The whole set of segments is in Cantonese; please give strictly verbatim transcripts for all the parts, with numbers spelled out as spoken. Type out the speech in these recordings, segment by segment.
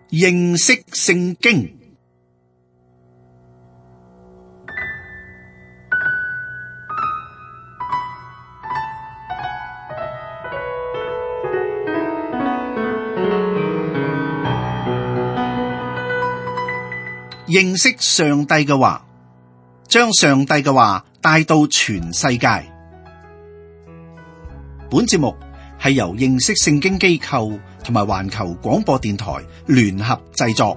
認識聖經。認識上帝嘅話，將上帝嘅話帶到全世界。本節目係由認識聖經機構同埋環球廣播電台聯合製作。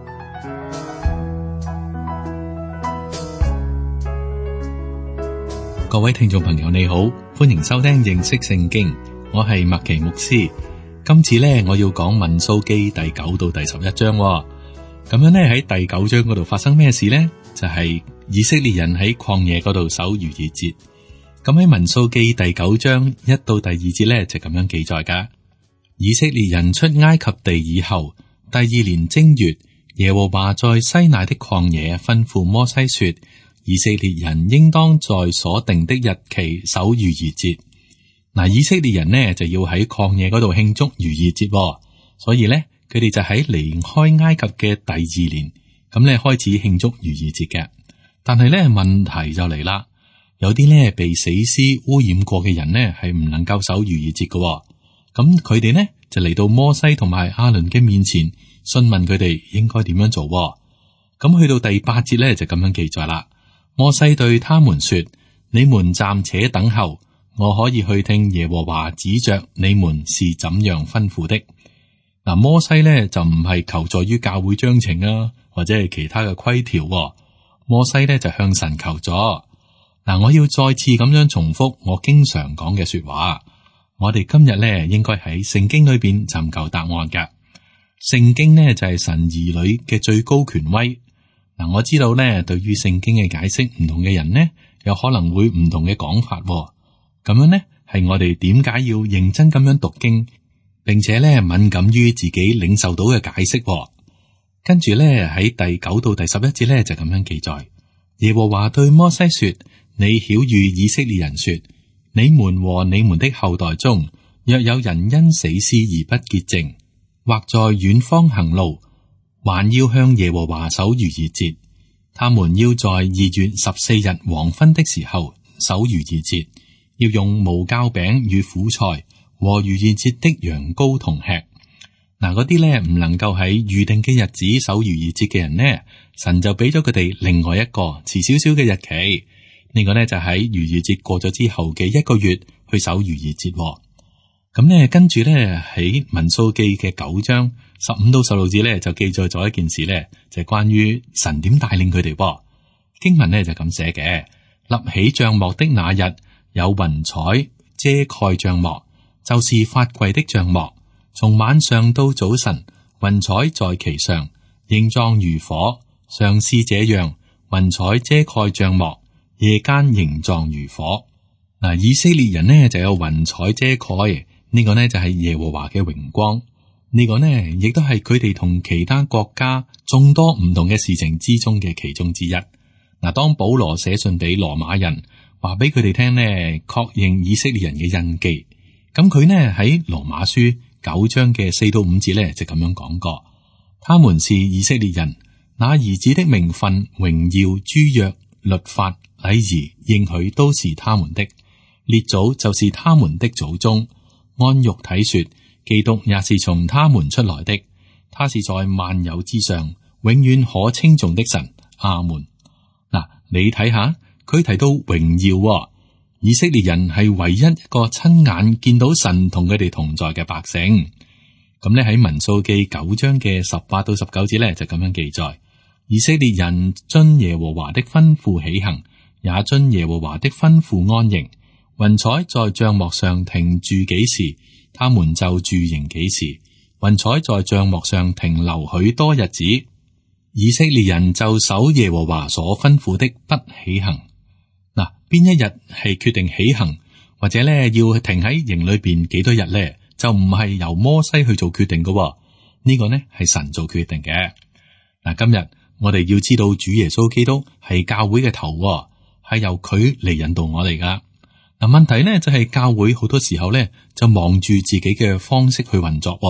各位聽眾朋友你好，歡迎收聽認識聖經，我係麥奇牧師。今次呢，我要講民數記第九到第十一章。咁樣呢，喺第九章嗰度發生咩事呢？就係、是、以色列人喺曠野嗰度守逾越節。咁喺民數記第九章一到第二節呢，就咁樣記載噶。以色列人出埃及地以後，第二年正月，耶和華在西奈的曠野吩咐摩西說：以色列人應當在所定的日期守逾越節。嗱，以色列人呢就要喺曠野嗰度慶祝逾越節，所以呢。佢哋就喺離開埃及嘅第二年，咁咧開始慶祝逾越節嘅。但係咧問題就嚟啦，有啲咧被死屍污染過嘅人呢係唔能夠守逾越節嘅。咁佢哋呢就嚟到摩西同埋亞倫嘅面前，詢問佢哋應該點樣做。咁去到第八節咧就咁樣記載啦。摩西對他們說：你們暫且等候，我可以去聽耶和華指着你們是怎樣吩咐的。嗱，摩西咧就唔係求助於教會章程啊，或者係其他嘅規條。摩西咧就向神求助。嗱，我要再次咁樣重複我經常講嘅說話。我哋今日咧應該喺聖經裏邊尋求答案㗎。聖經呢就係神兒女嘅最高權威。嗱，我知道咧對於聖經嘅解釋唔同嘅人呢，有可能會唔同嘅講法。咁樣呢係我哋點解要認真咁樣讀經？並且咧敏感於自己領受到嘅解釋。跟住咧喺第九到第十一節咧就咁樣記載：耶和華對摩西說：你曉諭以色列人說，你們和你們的後代中，若有人因死屍而不潔淨，或在遠方行路，還要向耶和華守逾越節，他們要在二月十四日黃昏的時候守逾越節，要用無酵餅與苦菜和逾越節的羊羔同吃。嗱，嗰啲咧唔能夠喺預定嘅日子守逾越節嘅人呢，神就俾咗佢哋另外一個遲少少嘅日期。呢、這個呢，就喺逾越節過咗之後嘅一個月去守逾越節。咁呢，跟住呢，喺民數記嘅九章十五到十六節呢，就記載咗一件事呢，就係、是、關於神點帶領佢哋。經文呢，就咁寫嘅：立起帳幕的那日，有雲彩遮蓋帳幕，就是法櫃的帳幕，從晚上到早晨，雲彩在其上，形狀如火。常是這樣，雲彩遮蓋帳幕，夜間形狀如火。嗱，以色列人呢就有雲彩遮蓋，呢、這個呢就係耶和華嘅榮光。呢、這個呢亦都係佢哋同其他國家眾多唔同嘅事情之中嘅其中之一。嗱，當保羅寫信俾羅馬人，話俾佢哋聽呢，確認以色列人嘅印記。咁佢呢喺羅馬書九章嘅四到五節呢就咁樣講過：他們是以色列人，那兒子的名分、榮耀、諸約、律法、禮儀、應許都是他們的。列祖就是他們的祖宗。按肉體說，基督也是從他們出來的。他是在萬有之上，永遠可稱頌的神。阿門。嗱，你睇下，佢提到榮耀、哦。以色列人係唯一一個親眼見到神同佢哋同在嘅百姓。咁咧喺民數記九章嘅十八到十九節咧就咁樣記載：以色列人遵耶和華的吩咐起行，也遵耶和華的吩咐安營。雲彩在帳幕上停住幾時，他們就住營幾時。雲彩在帳幕上停留許多日子，以色列人就守耶和華所吩咐的不起行。嗱，邊一日係決定起行，或者咧要停喺營裏邊幾多日咧，就唔係由摩西去做決定嘅、哦。呢、這個呢係神做決定嘅。嗱，今日我哋要知道主耶穌基督係教會嘅頭、哦，係由佢嚟引導我哋噶。嗱，問題呢就係、是、教會好多時候咧就望住自己嘅方式去運作、哦，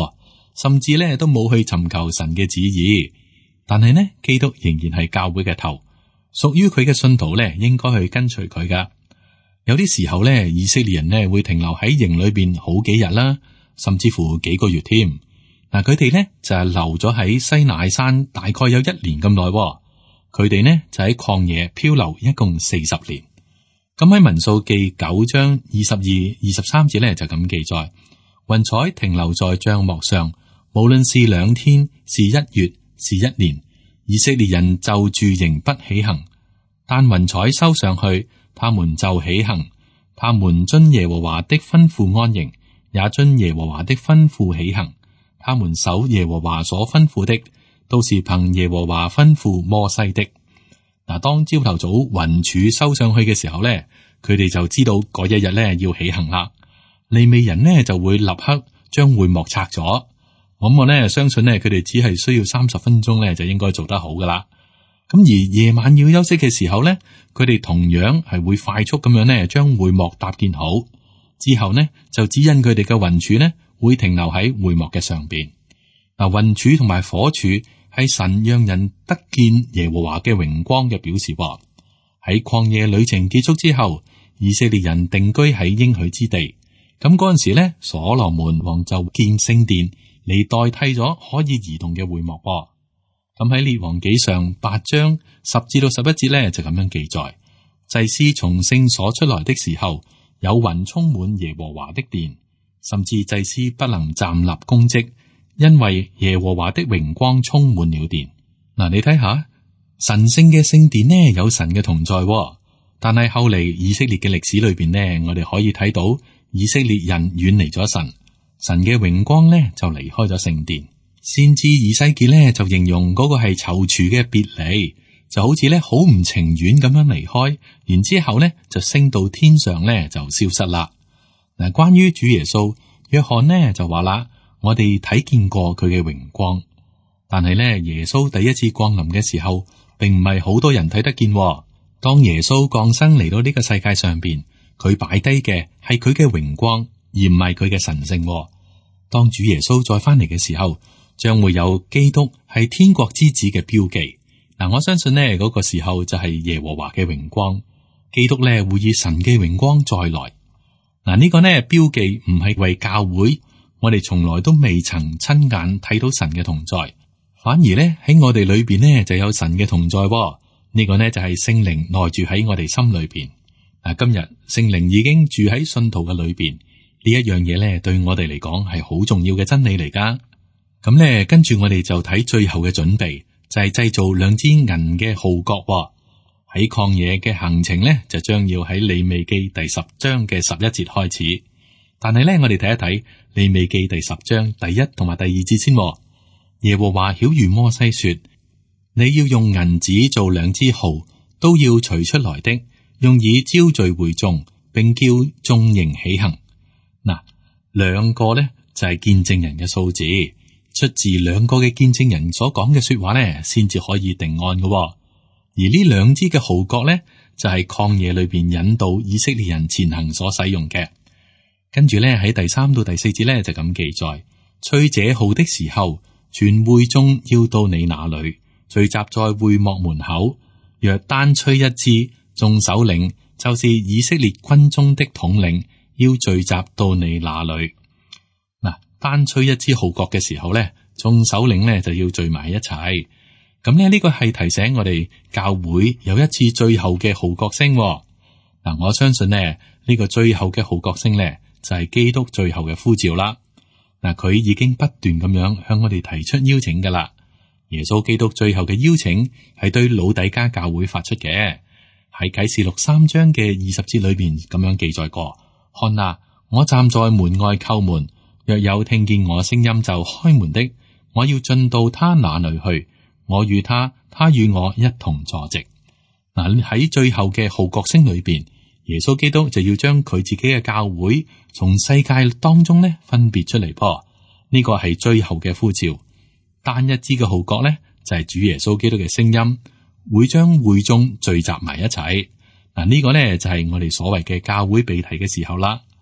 甚至咧都冇去尋求神嘅旨意。但係呢，基督仍然係教會嘅頭，屬於佢嘅信徒咧，應該去跟隨佢噶。有啲時候咧，以色列人呢會停留喺營裏邊好幾日啦，甚至乎幾個月添。嗱，佢哋呢就係留咗喺西乃山，大概有一年咁耐。佢哋呢就喺曠野漂流，一共四十年。咁喺民數記九章二十二、二十三節咧就咁記載：雲彩停留在帳幕上，無論是兩天、是一月、是一年，以色列人就住營不起行。但雲彩收上去，他們就起行。他們遵耶和華的吩咐安營，也遵耶和華的吩咐起行。他們守耶和華所吩咐的，都是憑耶和華吩咐摩西的。嗱，當朝頭早雲柱收上去嘅時候咧，佢哋就知道嗰一日咧要起行啦。利未人呢就會立刻將會幕拆咗。咁我咧相信呢，佢哋只係需要三十分鐘咧就應該做得好噶啦。咁而夜晚要休息嘅時候咧，佢哋同樣係會快速咁樣咧將會幕搭建好，之後呢，就指引佢哋嘅雲柱呢會停留喺會幕嘅上邊。嗱，雲柱同埋火柱係神讓人得見耶和華嘅榮光嘅表示。喺曠野旅程結束之後，以色列人定居喺應許之地。咁嗰陣時咧，所羅門王就建聖殿嚟代替咗可以移動嘅會幕。咁喺列王紀上八章十至到十一節咧就咁樣記載：祭司從聖所出來的時候，有雲充滿耶和華的殿，甚至祭司不能站立供職，因為耶和華的榮光充滿了殿。嗱，你睇下神聖嘅聖殿呢，有神嘅同在。但係後嚟以色列嘅歷史裏邊呢，我哋可以睇到以色列人遠離咗神，神嘅榮光呢就離開咗聖殿。先知以西結呢就形容嗰個係躊躇嘅別離，就好似咧好唔情願咁樣離開，然之後咧就升到天上咧就消失啦。嗱，關於主耶穌，約翰呢就話啦，我哋睇見過佢嘅榮光，但係咧耶穌第一次降臨嘅時候，並唔係好多人睇得見。當耶穌降生嚟到呢個世界上邊，佢擺低嘅係佢嘅榮光，而唔係佢嘅神聖。當主耶穌再翻嚟嘅時候，將會有基督係天國之子嘅標記。嗱，我相信呢嗰個時候就係耶和華嘅榮光，基督咧會以神嘅榮光再來。嗱，呢個呢標記唔係為教會，我哋從來都未曾親眼睇到神嘅同在，反而咧喺我哋裏邊呢就有神嘅同在。呢個呢就係聖靈內住喺我哋心裏邊。嗱，今日聖靈已經住喺信徒嘅裏邊，呢一樣嘢咧對我哋嚟講係好重要嘅真理嚟噶。咁咧，跟住我哋就睇最後嘅準備，就係製造兩支銀嘅號角。喺曠野嘅行程咧，就將要喺利未記第十章嘅十一節開始。但係咧，我哋睇一睇利未記第十章第一同埋第二節先。耶和華曉諭摩西說：你要用銀子做兩支號，都要取出來的，用以招聚會眾，並叫眾營起行。嗱，兩個咧就係見證人嘅數字。出自兩個嘅見證人所講嘅說話咧，先至可以定案嘅。而呢兩支嘅號角咧，就係曠野裏邊引導以色列人前行所使用嘅。跟住咧喺第三到第四節咧就咁記載：吹這號的時候，全會眾要到你那裏聚集在會幕門口。若單吹一支，眾首領就是以色列軍中的統領要聚集到你那裏。單吹一支號角嘅時候咧，眾首領咧就要聚埋一齊。咁咧呢個係提醒我哋教會有一次最後嘅號角聲。嗱，我相信呢，呢個最後嘅號角聲咧就係基督最後嘅呼召啦。嗱，佢已經不斷咁樣向我哋提出邀請噶啦。耶穌基督最後嘅邀請係對老底嘉教會發出嘅，喺啟示錄三章嘅二十節裏邊咁樣記載過：看啊，我站在門外叩門。若有聽見我聲音就開門的，我要進到他那裏去，我與他，他與我一同坐席。嗱，喺最後嘅號角聲裏邊，耶穌基督就要將佢自己嘅教會從世界當中咧分別出嚟。噃，呢個係最後嘅呼召。單一支嘅號角咧就係、是、主耶穌基督嘅聲音，會將會眾聚集埋一齊。嗱，呢個咧就係、是、我哋所謂嘅教會被提嘅時候啦。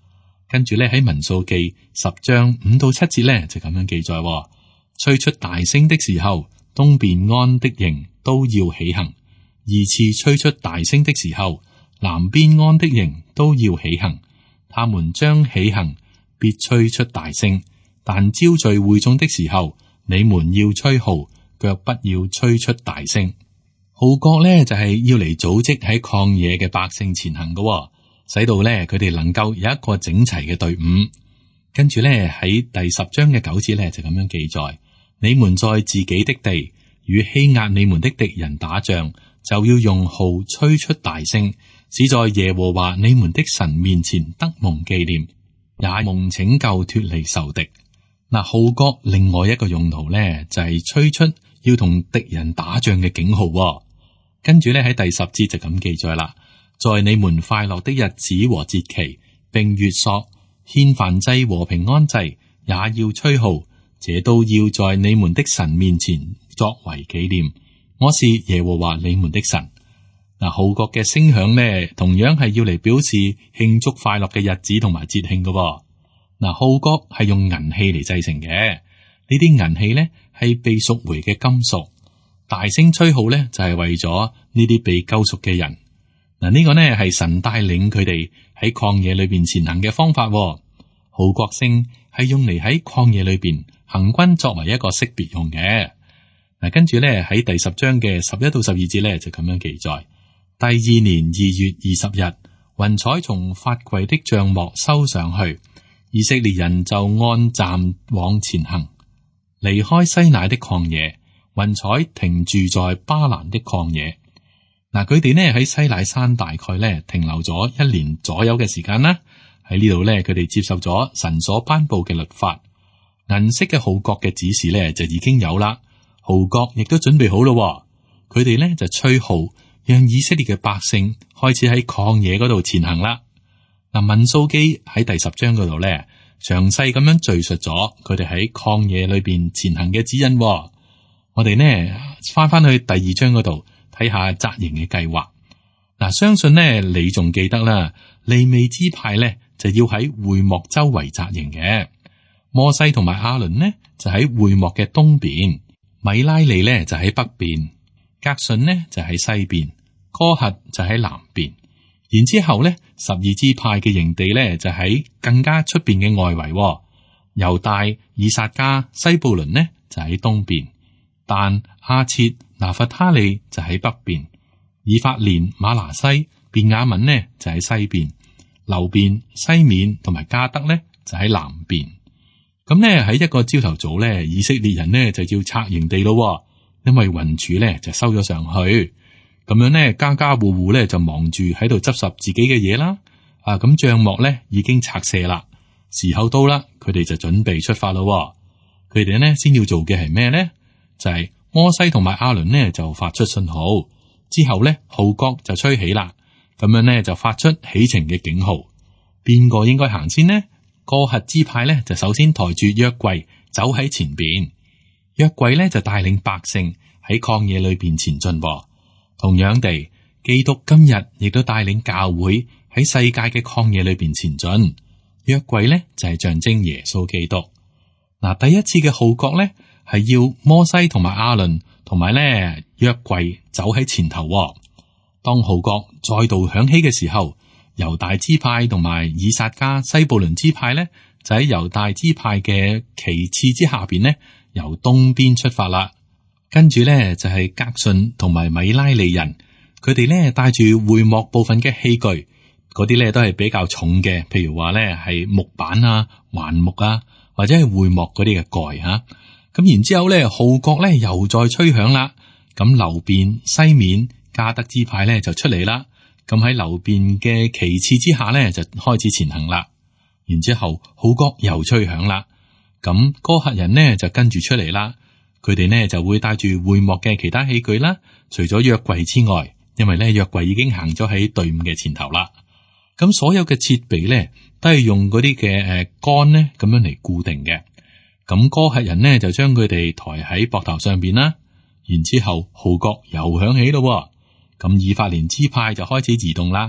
跟住咧喺民數記十章五到七節咧就咁樣記載：吹出大聲的時候，東便安的營都要起行；二次吹出大聲的時候，南邊安的營都要起行。他們將起行，必吹出大聲，但招聚會眾的時候，你們要吹號，卻不要吹出大聲。號角咧就係、是、要嚟組織喺曠野嘅百姓前行嘅、哦，使到咧佢哋能夠有一個整齊嘅隊伍。跟住咧喺第十章嘅九節咧就咁樣記載：你們在自己的地與欺壓你們的敵人打仗，就要用號吹出大聲，使在耶和華你們的神面前得蒙紀念，也蒙拯救脫離仇敵。嗱，號角另外一個用途咧就係、是、吹出要同敵人打仗嘅警號、哦。跟住咧喺第十節就咁記載啦，在你們快樂的日子和節期，並月朔、獻燔祭和平安祭，也要吹號，這都要在你們的神面前作為紀念。我是耶和華你們的神。嗱，號角嘅聲響呢，同樣係要嚟表示慶祝快樂嘅日子同埋節慶嘅。嗱，號角係用銀器嚟製成嘅，呢啲銀器呢係被贖回嘅金屬。大聲吹號咧，就係為咗呢啲被救贖嘅人。嗱，呢個呢係神帶領佢哋喺曠野裏邊前行嘅方法。號角聲係用嚟喺曠野裏邊行軍，作為一個識別用嘅。嗱，跟住咧喺第十章嘅十一到十二節咧就咁樣記載：第二年二月二十日，雲彩從法櫃的帳幕收上去，以色列人就按站往前行，離開西乃的曠野。雲彩停住在巴蘭的曠野。嗱，佢哋呢喺西乃山大概呢停留咗一年左右嘅時間啦。喺呢度呢，佢哋接受咗神所頒布嘅律法。銀色嘅號角嘅指示呢就已經有啦，號角亦都準備好咯。佢哋呢就吹號，讓以色列嘅百姓開始喺曠野嗰度前行啦。嗱，民數記喺第十章嗰度呢，詳細咁樣敘述咗佢哋喺曠野裏邊前行嘅指引。我哋呢翻翻去第二章嗰度睇下紮營嘅計劃。嗱，相信呢你仲記得啦，利未支派呢就要喺會幕周圍紮營嘅。摩西同埋亞倫呢就喺會幕嘅東邊，米拉利呢就喺北邊，革順呢就喺西邊，哥轄就喺南邊。然之後呢，十二支派嘅營地呢就喺更加出邊嘅外圍。猶大、以薩迦、西布倫呢就喺東邊。但亞設、拿弗他利就喺北邊，以法蓮、瑪拿西、便雅憫呢就喺西邊，流便、西緬同埋迦得呢就喺南邊。咁呢喺一個朝頭早呢，以色列人呢就要拆營地咯，因為雲柱呢就收咗上去。咁樣呢，家家戶戶呢就忙住喺度執拾自己嘅嘢啦。啊，咁帳幕呢已經拆卸啦，時候到啦，佢哋就準備出發咯。佢哋呢先要做嘅係咩呢？就係摩西同埋亞倫呢就發出信號，之後呢號角就吹起啦，咁樣呢就發出起程嘅警號。邊個應該行先呢？哥轄支派呢就首先抬住約櫃走喺前邊，約櫃呢就帶領百姓喺曠野裏邊前進。同樣地，基督今日亦都帶領教會喺世界嘅曠野裏邊前進。約櫃呢就係象徵耶穌基督。嗱，第一次嘅號角呢，係要摩西同埋亞倫同埋咧約櫃走喺前頭。當號角再度響起嘅時候，猶大支派同埋以薩迦、西布倫支派咧就喺猶大支派嘅旗幟之下邊呢，由東邊出發啦。跟住咧就係革順同埋米拉利人，佢哋咧帶住會幕部分嘅器具，嗰啲咧都係比較重嘅，譬如話咧係木板啊、橫木啊，或者係會幕嗰啲嘅蓋吓。咁然之後咧，號角咧又再吹響啦。咁流便、西緬、迦得支派咧就出嚟啦。咁喺流便嘅旗幟之下咧，就開始前行啦。然之後號角又吹響啦。咁哥轄人呢就跟住出嚟啦。佢哋呢就會帶住會幕嘅其他器具啦。除咗約櫃之外，因為咧約櫃已經行咗喺隊伍嘅前頭啦。咁所有嘅設備咧都係用嗰啲嘅誒桿咧咁樣嚟固定嘅。咁哥轄人呢就將佢哋抬喺膊頭上邊啦，然之後號角又響起咯。咁以法蓮支派就開始移動啦，咁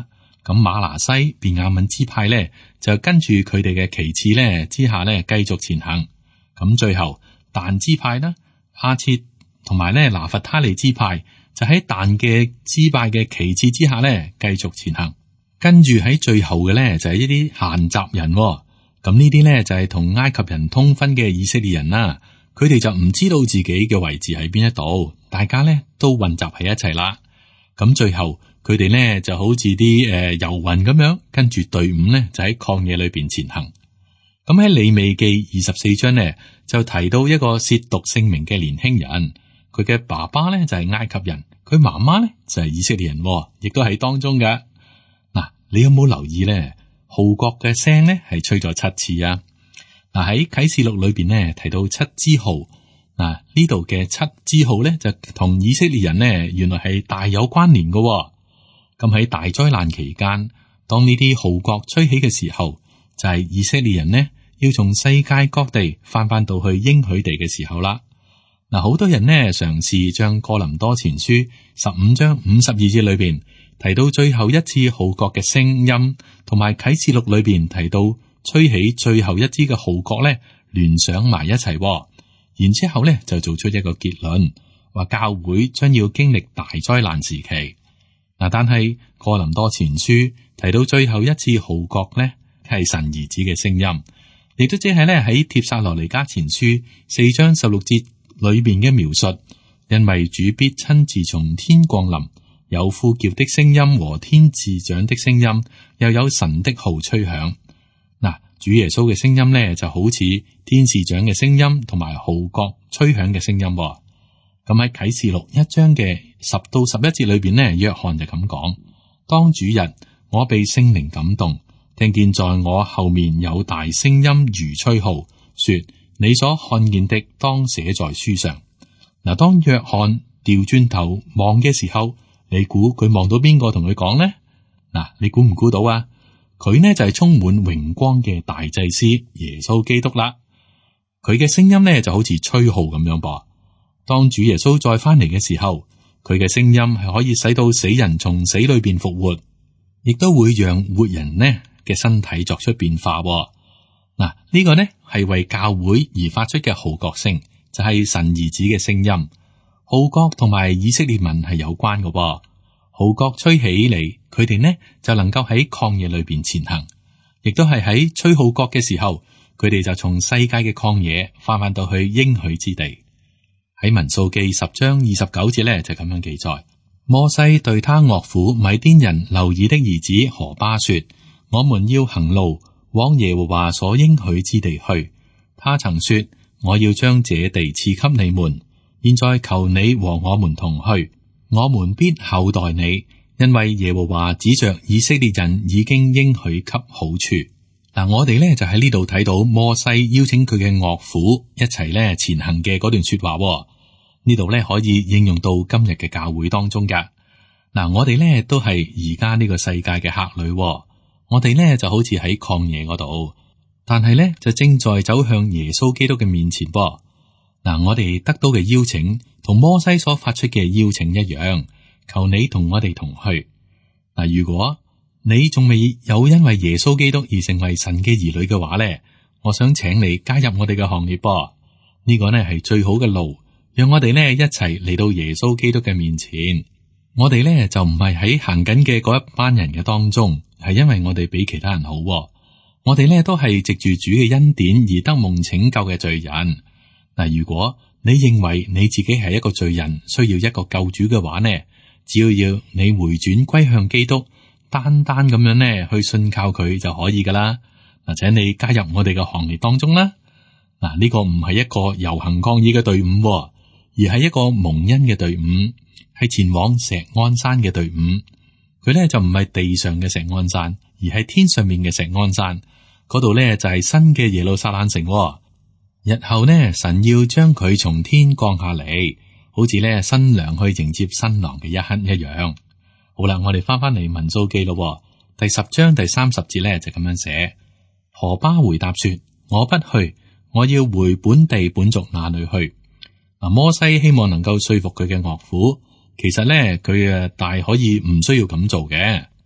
咁馬拿西、便雅憫支派咧就跟住佢哋嘅旗幟咧之下咧繼續前行。咁最後但支派啦、阿切同埋咧拿弗他利支派就喺但嘅支派嘅旗幟之下咧繼續前行。跟住喺最後嘅咧就係一啲閒雜人、哦，咁呢啲咧就係、是、同埃及人通婚嘅以色列人啦。佢哋就唔知道自己嘅位置喺邊一度，大家咧都混雜喺一齊啦。咁最後佢哋咧就好似啲誒遊魂咁樣，跟住隊伍咧就喺曠野裏邊前行。咁喺利未記二十四章呢，就提到一個褻瀆聖名嘅年輕人，佢嘅爸爸咧就係埃及人，佢媽媽咧就係以色列人、哦，亦都喺當中嘅。你有冇留意咧？號角嘅聲咧係吹咗七次啊！嗱，喺啟示錄裏邊咧提到七支號，嗱呢度嘅七支號咧就同以色列人呢原來係大有關聯嘅、哦。咁喺大災難期間，當呢啲號角吹起嘅時候，就係、是、以色列人呢要從世界各地翻翻到去應許地嘅時候啦。嗱，好多人呢嘗試將哥林多前書十五章五十二節裏邊提到最後一次號角嘅聲音，同埋啟示錄裏邊提到吹起最後一支嘅號角咧，聯想埋一齊、哦。然之後咧就做出一個結論，話教會將要經歷大災難時期。嗱，但係哥林多前書提到最後一次號角咧，係神兒子嘅聲音，亦都即係咧喺帖撒羅尼迦前書四章十六節裏邊嘅描述，因為主必親自從天降臨，有呼叫的聲音和天使長的聲音，又有神的號吹響。嗱，主耶穌嘅聲音咧就好似天使長嘅聲音同埋號角吹響嘅聲音。咁喺啟示錄一章嘅十到十一節裏邊呢，約翰就咁講：當主日，我被聖靈感動，聽見在我後面有大聲音如吹號，說：你所看見的當寫在書上。嗱，當約翰調轉頭望嘅時候，你估佢望到邊個同佢講呢？嗱，你估唔估到啊？佢呢就係充滿榮光嘅大祭司耶穌基督啦。佢嘅聲音呢就好似吹號咁樣噃。當主耶穌再翻嚟嘅時候，佢嘅聲音係可以使到死人從死裏邊復活，亦都會讓活人呢嘅身體作出變化。嗱，呢個呢係為教會而發出嘅號角聲，就係神兒子嘅聲音。號角同埋以色列民係有關嘅。號角吹起嚟，佢哋呢就能夠喺曠野裏邊前行，亦都係喺吹號角嘅時候，佢哋就從世界嘅曠野翻返到去應許之地。喺民數記十章二十九節呢，就咁樣記載：摩西對他岳父米甸人流珥的兒子何巴說：我們要行路往耶和華所應許之地去。他曾說：我要將這地賜給你們。現在求你和我們同去，我們必厚待你，因為耶和華指着以色列人已經應許給好處。嗱，我哋咧就喺呢度睇到摩西邀請佢嘅岳父一齊咧前行嘅嗰段說話。呢度咧可以應用到今日嘅教會當中噶。嗱，我哋咧都係而家呢個世界嘅客旅，我哋咧就好似喺曠野嗰度，但係咧就正在走向耶穌基督嘅面前噃。嗱，我哋得到嘅邀請同摩西所發出嘅邀請一樣，求你同我哋同去。嗱，如果你仲未有因為耶穌基督而成為神嘅兒女嘅話咧，我想請你加入我哋嘅行列噃。呢個呢係最好嘅路，讓我哋呢一齊嚟到耶穌基督嘅面前。我哋呢就唔係喺行緊嘅嗰一班人嘅當中，係因為我哋比其他人好。我哋呢都係藉住主嘅恩典而得蒙拯救嘅罪人。嗱，如果你認為你自己係一個罪人，需要一個救主嘅話呢，只要要你回轉歸向基督，單單咁樣呢去信靠佢就可以噶啦。嗱，請你加入我哋嘅行列當中啦。嗱，呢個唔係一個遊行抗議嘅隊伍，而係一個蒙恩嘅隊伍，係前往錫安山嘅隊伍。佢呢就唔係地上嘅錫安山，而係天上面嘅錫安山。嗰度呢就係新嘅耶路撒冷城。日後呢，神要將佢從天降下嚟，好似呢新娘去迎接新郎嘅一刻一樣。好啦，我哋翻翻嚟民數記咯，第十章第三十節呢就咁樣寫：何巴回答說：我不去，我要回本地本族那裏去。嗱，摩西希望能夠說服佢嘅岳父，其實呢，佢誒大可以唔需要咁做嘅。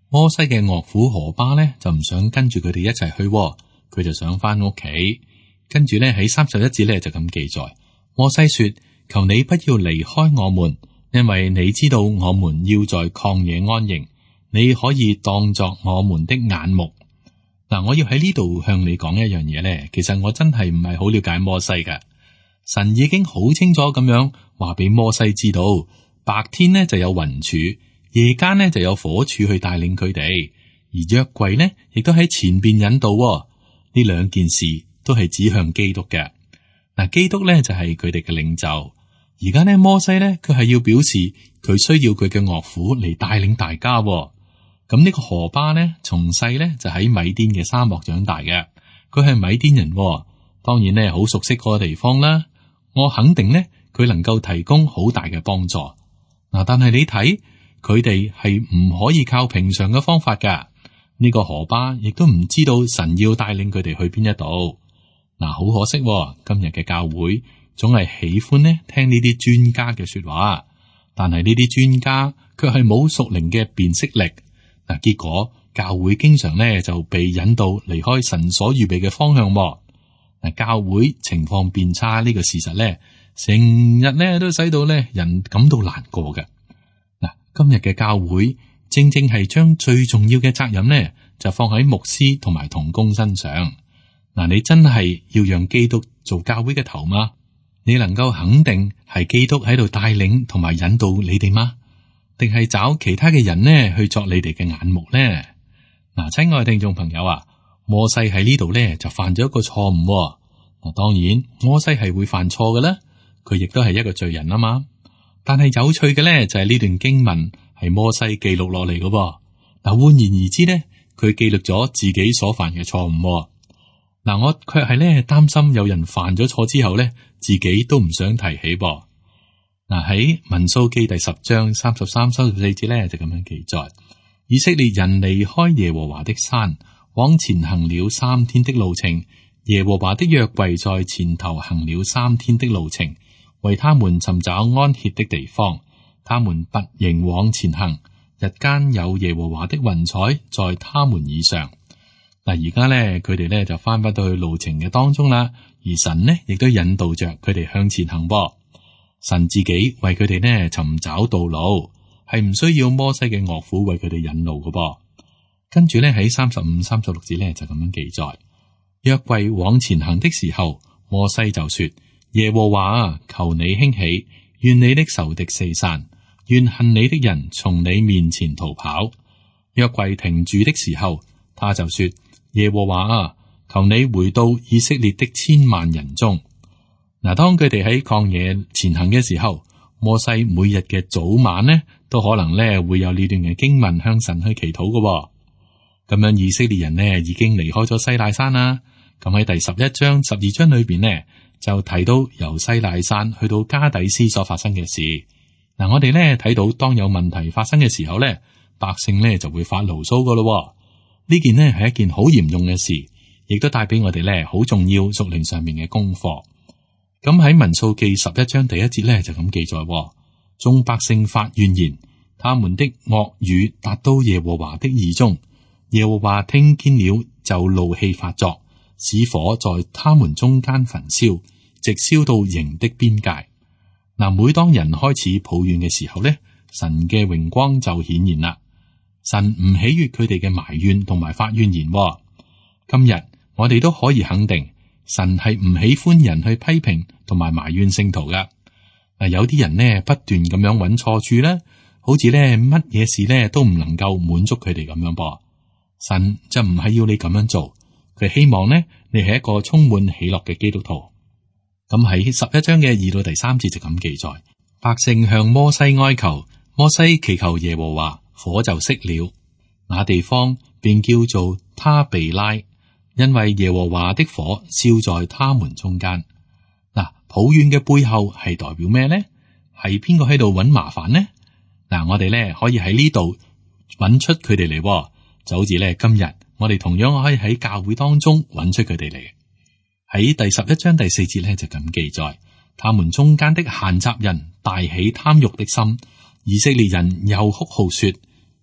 摩西嘅岳父何巴呢就唔想跟住佢哋一齊去，佢就想翻屋企。跟住呢，喺三十一節呢就咁記載，摩西說：求你不要離開我們，因為你知道我們要在曠野安營，你可以當作我們的眼目。嗱，我要喺呢度向你講一樣嘢呢，其實我真係唔係好了解摩西嘅。神已經好清楚咁樣話俾摩西知道，白天呢就有雲柱，夜間呢就有火柱去帶領佢哋，而約櫃呢亦都喺前邊引導。呢兩件事都係指向基督嘅。嗱，基督呢就係佢哋嘅領袖。而家呢，摩西呢，佢係要表示佢需要佢嘅岳父嚟帶領大家。咁呢個何巴呢，從細呢就喺米甸嘅沙漠長大嘅，佢係米甸人，當然呢好熟悉嗰個地方啦。我肯定呢，佢能夠提供好大嘅幫助。嗱，但係你睇，佢哋係唔可以靠平常嘅方法噶。呢個何巴亦都唔知道神要帶領佢哋去邊一度。嗱，好可惜，今日嘅教會總係喜歡呢聽呢啲專家嘅說話，但係呢啲專家卻係冇屬靈嘅辨識力。嗱，結果教會經常呢就被引導離開神所預備嘅方向。嗱，教會情況變差呢個事實呢，成日呢都使到呢人感到難過嘅。嗱，今日嘅教會正正係將最重要嘅責任呢，就放喺牧師同埋同工身上。嗱，你真係要讓基督做教會嘅頭嗎？你能夠肯定係基督喺度帶領同埋引導你哋嗎？定係找其他嘅人呢去作你哋嘅眼目呢？嗱，親愛嘅聽眾朋友啊，摩西喺呢度呢就犯咗一個錯誤。嗱，當然摩西係會犯錯嘅啦，佢亦都係一個罪人啊嘛。但係有趣嘅呢，就係呢段經文係摩西記錄落嚟嘅。嗱，換言而之呢，佢記錄咗自己所犯嘅錯誤。嗱，我卻係呢擔心有人犯咗錯之後呢，自己都唔想提起噃。嗱，喺民數記第十章三十三、三十四節呢，就咁樣記載：以色列人離開耶和華的山，往前行了三天的路程。耶和華的約櫃在前頭行了三天的路程，為他們尋找安歇的地方。他們拔營往前行，日間有耶和華的雲彩在他們以上。嗱，而家呢，佢哋呢就翻返到去路程嘅當中啦，而神呢亦都引導着佢哋向前行噃。神自己為佢哋呢尋找道路，係唔需要摩西嘅岳父為佢哋引路嘅噃。跟住呢，喺三十五、三十六節呢就咁樣記載：約櫃往前行的時候，摩西就說：耶和華啊，求你興起，願你的仇敵四散，願恨你的人從你面前逃跑。約櫃停住的時候，他就說：耶和華啊，求你回到以色列的千萬人中。嗱，當佢哋喺曠野前行嘅時候，摩西每日嘅早晚呢，都可能咧會有呢段嘅經文向神去祈禱嘅。咁樣以色列人呢已經離開咗西奈山啦。咁喺第十一章、十二章裏邊呢，就提到由西奈山去到加底斯所發生嘅事。嗱，我哋呢睇到當有問題發生嘅時候呢，百姓呢就會發牢騷噶咯。呢件呢係一件好嚴重嘅事，亦都帶俾我哋呢好重要屬靈上面嘅功課。咁喺民數記十一章第一節咧就咁記載：眾百姓發怨言，他們的惡語達到耶和華的耳中，耶和華聽見了就怒氣發作，使火在他們中間焚燒，直燒到營的邊界。嗱，每當人開始抱怨嘅時候咧，神嘅榮光就顯現啦。神唔喜悅佢哋嘅埋怨同埋發怨言。今日我哋都可以肯定，神係唔喜歡人去批評同埋埋怨聖徒噶。嗱，有啲人呢不斷咁樣揾錯處咧，好似咧乜嘢事咧都唔能夠滿足佢哋咁樣噃。神就唔係要你咁樣做，佢希望呢你係一個充滿喜樂嘅基督徒。咁喺十一章嘅二到第三節就咁記載：百姓向摩西哀求，摩西祈求耶和華，火就熄了，那地方便叫做他比拉。因為耶和華的火燒在他們中間。嗱，抱怨嘅背後係代表咩呢？係邊個喺度揾麻煩呢？嗱，我哋咧可以喺呢度揾出佢哋嚟，就好似咧今日我哋同樣可以喺教會當中揾出佢哋嚟。喺第十一章第四節咧就咁記載：他們中間的閒雜人大起貪欲的心，以色列人又哭號說：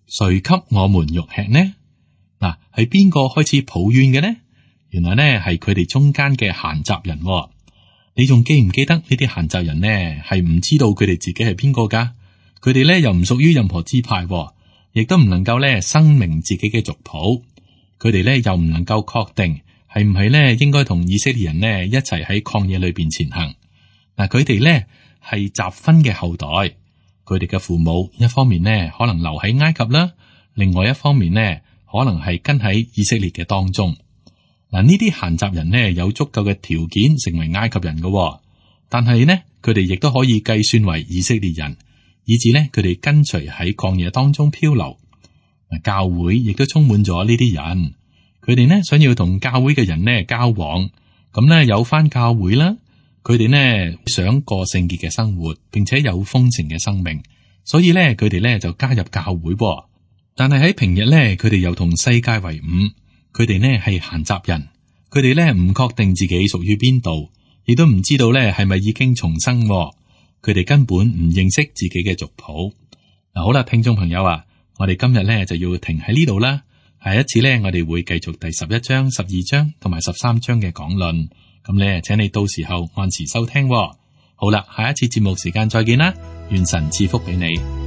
誰給我們肉吃呢？嗱，係邊個開始抱怨嘅呢？原來呢係佢哋中間嘅閒雜人。你仲記唔記得呢啲閒雜人呢？係唔知道佢哋自己係邊個噶？佢哋呢又唔屬於任何支派，亦都唔能夠呢聲明自己嘅族譜。佢哋呢又唔能夠確定係唔係呢應該同以色列人呢一齊喺曠野裏邊前行。嗱，佢哋呢係雜婚嘅後代，佢哋嘅父母一方面呢可能留喺埃及啦，另外一方面呢可能係跟喺以色列嘅當中。嗱，呢啲閒雜人呢有足夠嘅條件成為埃及人嘅，但係呢佢哋亦都可以計算為以色列人，以致呢佢哋跟隨喺曠野當中漂流。嗱，教會亦都充滿咗呢啲人，佢哋呢想要同教會嘅人呢交往，咁呢有返教會啦。佢哋呢想過聖潔嘅生活，並且有豐盛嘅生命，所以呢佢哋呢就加入教會。但係喺平日呢，佢哋又同世界為伍。佢哋呢係閒雜人，佢哋呢唔確定自己屬於邊度，亦都唔知道呢係咪已經重生。佢哋根本唔認識自己嘅族譜。嗱，好啦，聽眾朋友啊，我哋今日呢就要停喺呢度啦。下一次呢，我哋會繼續第十一章、十二章同埋十三章嘅講論。咁呢，請你到時候按時收聽。好啦，下一次節目時間再見啦，願神賜福俾你。